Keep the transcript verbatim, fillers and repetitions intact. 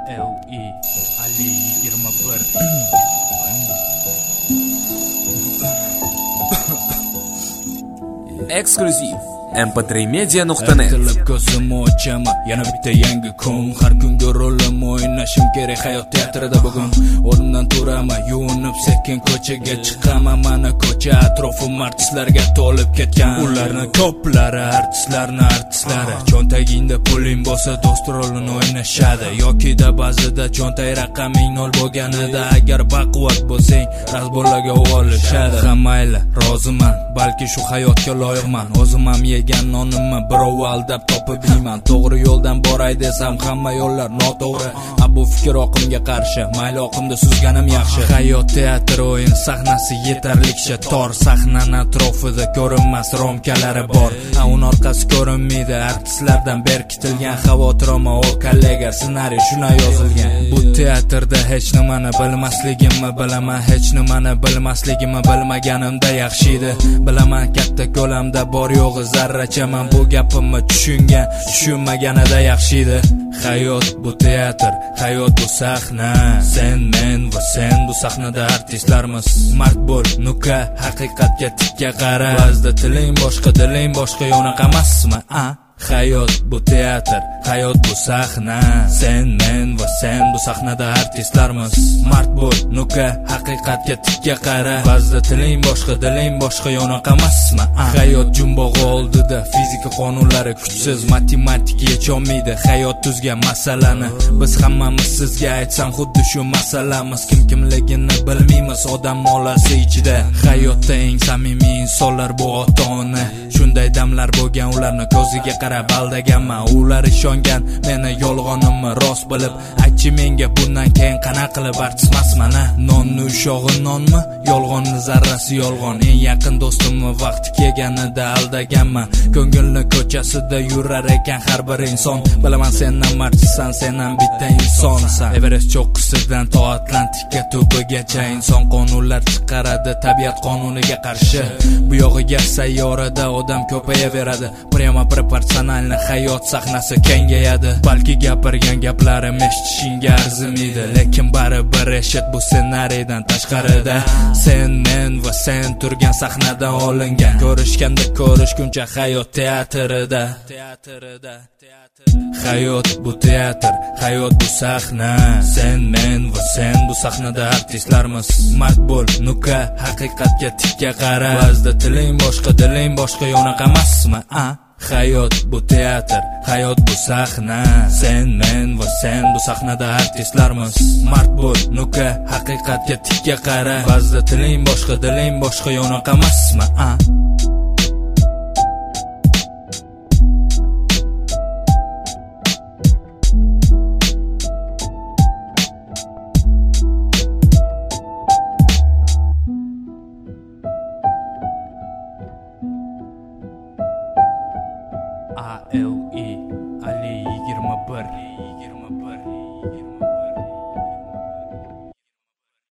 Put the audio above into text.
L E Ali yigirma bir. Eksklyuziv M P три media nuqta net. Qilib ko'zimni ochaman, yana bitta yangi kun. Har kunga rolim o'ynashim kerak hayot teatrida bugun. O'rnimdan turaman, yuvinib sekin ko'chaga chiqaman. Mana ko'cha atrofim artistlarga to'lib ketgan. Ularni ko'plari artistlarni artistlari. Cho'ntagingda puling bo'lsa do'st rolini o'ynashadi. Yokida ba'zida cho'ntag raqaming nol bo'lganida agar baquvvat bo'lsang, razborlarga olishadi. Hammayla roziman, balki shu hayotga loyiqman. O'zim ham yegan nonimni birov aldab topib yeyman. To'g'ri yo'ldan boray desam hamma yo'llar noto'g'ri. A bu fikr oqimga qarshi, mayli oqimda suzganim yaxshi. Hayot teatr o'yin sahnasi yetarlicha tor. Sahnaning atrofida ko'rinmas romkalari bor. A uning orqasi ko'rinmaydi. Artistlardan berkitilgan xavotir ama o kollega ssenariy shuna yozilgan. Bu teatrda hech nimani bilmasligimni bilaman, hech nimani bilmasligimni bilmaganimda yaxshi edi. Bilaman katta ko'lamda bor yo'g'i zarrachaman. Bu gapimni tushungan, tushunmaganida yaxshi edi. Hayot bu teatr, hayot bu sahna. Sen, men va sen bu sahnada artistlarmiz. Mard bo'l, nuka, haqiqatga tikka qara. Ba'zida tiling boshqa, diling boshqa, yo'naqa emasmi? A hayot bu teatr, hayot bu sahna. Sen, men va sen bu sahnada artistlarmiz. Mard bo'l, nuka, haqiqatga tikka qara. Ba'zida tiling boshqa, diling boshqa, yo'naqa emasmi? Hayot jumbog'i oldida fizika qonunlari kuchsiz, matematika yecholmaydi hayot tuzgan masalani. Biz hammamiz sizga aytsam xuddi shu masalamiz. Kim kimligini bilmaymiz odam molasi ichida. Hayotda eng samimiy insonlar bu ota-ona. Shunday damlar bo'lgan, ularni ko'ziga qarab aldaganman. Ular ishongan meni yolg'onimni rost bilib. Aytchi menga bundan keyin qana qilib artistmasman-a? Nonni ushog'i nonmi? Yolg'onni zarrasi yolg'on. Eng yaqin do'stimni vaqti kelganida aldaganman. Ko'ngilni ko'chasida yurar ekan har bir inson. Bilaman sendan artistsan, sen ham bitta insonsan. Everest cho'qqisidan to Atlantika tubigacha inson qonunlar chiqaradi tabiat qonuniga qarshi. Bu yog'iga sayyorada odam ko'payaveradi. Prima proporsionalni hayot sahnasi kengayadi. Balki gapirgan gaplarim eshitishingga arzimaydi, lekin baribir eshit bu ssenariydan tashqarida. Sen, men va sen turgan sahnadan olingan. Ko'rishganda ko'rishguncha hayot teatrida. Hayot bu teatr, hayot bu sahna. Sen, men va sen bu sahnada artistlarmiz. Mard bo'l, nuka, haqiqatga tikka qara. Ba'zida tiling boshqa, diling boshqa, yo'naqa emasmi? A hayot bu teatr, hayot bu sahna. Sen, men va sen bu sahnada artistlarmiz. Mard bo'l, nuka, haqiqatga tikka qara. Ba'zida tiling boshqa, diling boshqa, yo'naqa emasmi? A A L E Ali yigirma bir.